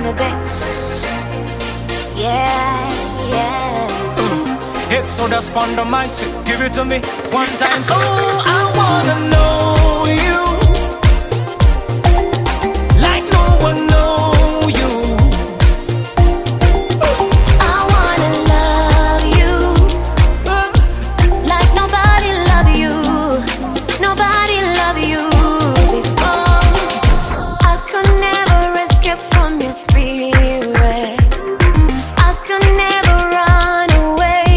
in the best. Yeah, yeah. Exodus on the mic, give it to me one time. Oh, I wanna know you like no one know you. I wanna love you like nobody love you. Nobody love you before. I could never escape from your spirit. I could never run away.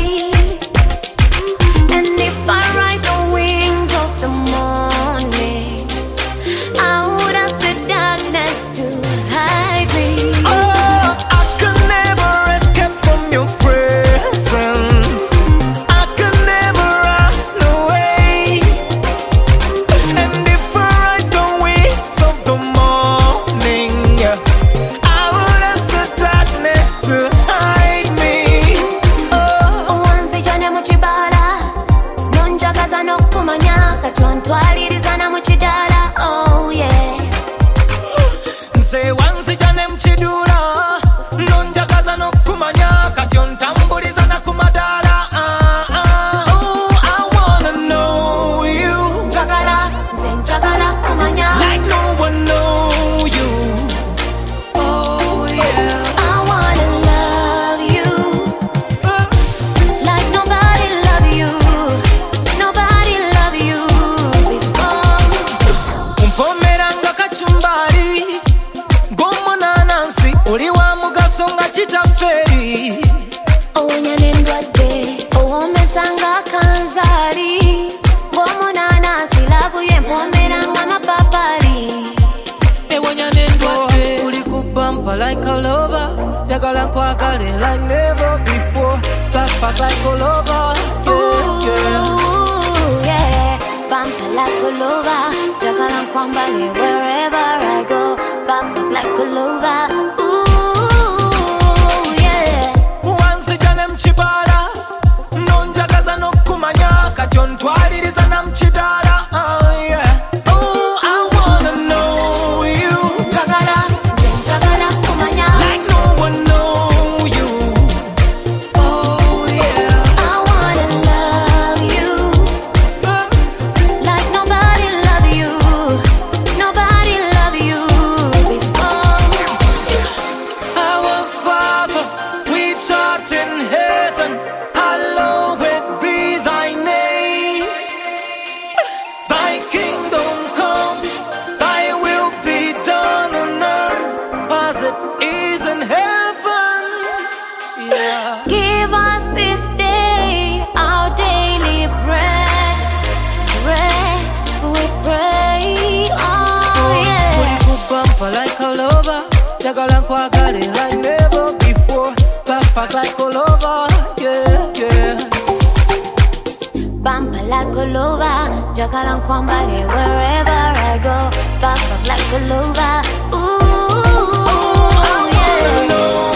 And if I ride the wings of the morning, I would ask the darkness to hide me. Oh, I could never escape from your presence. I could never run away. And if I ride the wings of the morning, I would ask the darkness to hide me. Wanzijane mu kibala nonjagaza n'okumanya katwantwalirizana mu kidala. Oh yeah. Nze wanzijane mu kidula nonjagaza n'okumanya kati ontambuliza na ku madala. Oh, I wanna know you Njagala, nze njagala kumanya. like no one know you. Oh yeah. I wanna love you like nobody love you. Nobody love you before. Umpomeranga kachumbari gomunanansi oli wa mugaso nga kitaferi. Owonya n'endwadde owomesanga kanzaali ng'omunanansi laavu ye mpomeranga mapapali. Ewonya n'endwadde uli ku bumper like a lover. Jagala nkwagale like never before. Backpack like all over. Yeah, yeah. Ooh, yeah. Bumper like a lover, jagala nkwambale wherever I go. Backpack like a lover. Ooh, yeah. Wanzijane mu kibala nonjagaza n'okumanya kati ontwaliriza na mu kidala. Yeah. Oh, I wanna know you Njagala, nze njagala kumanya. like no one know you. Oh yeah. I wanna love you like nobody love you. Nobody love you before. Our Father, which art in heaven, hallowed be thy name. Thy kingdom come, thy will be done on earth as it is in heaven. Yeah. Give us this day our daily bread. Bread, we pray. Oh yeah. Uli ku bumper like a lover. Jagala nkwagale like never before. Backpack like all over. Yeah, yeah. Bumper like a lover, jagala nkwambale wherever I go. Backpack like a lover. Ooh, I wanna yeah. know